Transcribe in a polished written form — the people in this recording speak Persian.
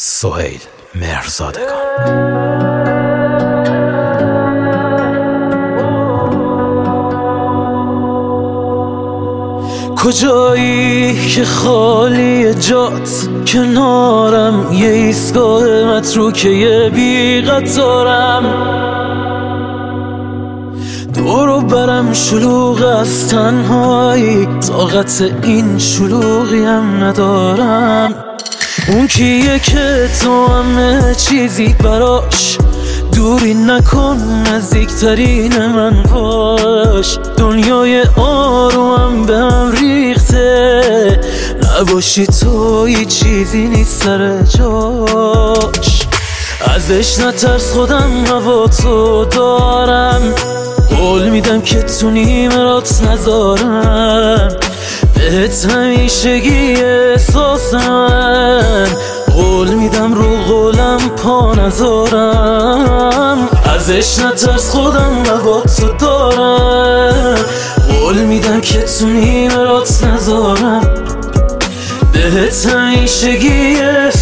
سهیل مهرزادگان. کجایی که خالی جات کنارم، یه ایستگاه متروکه بی قطارم، دورو برم شلوغ از تنهایی، طاقت این شلوغی هم ندارم. اون کیه که تو همه چیزی براش، دوری نکن نزدیکترین من باش. دنیای آرومم به هم ریخته، نباشی تو هیچ چیزی نیست سر جاش. ازش نترس خودم هوا تو دارم، قول میدم که تو نیمرات نذارم. بهت همیشگی احساس من، قول میدم رو قولم پا نذارم. ازش نترس خودم هوا تو دارم، قول میدم که تو نیمرات نذارم. بهت همیشگی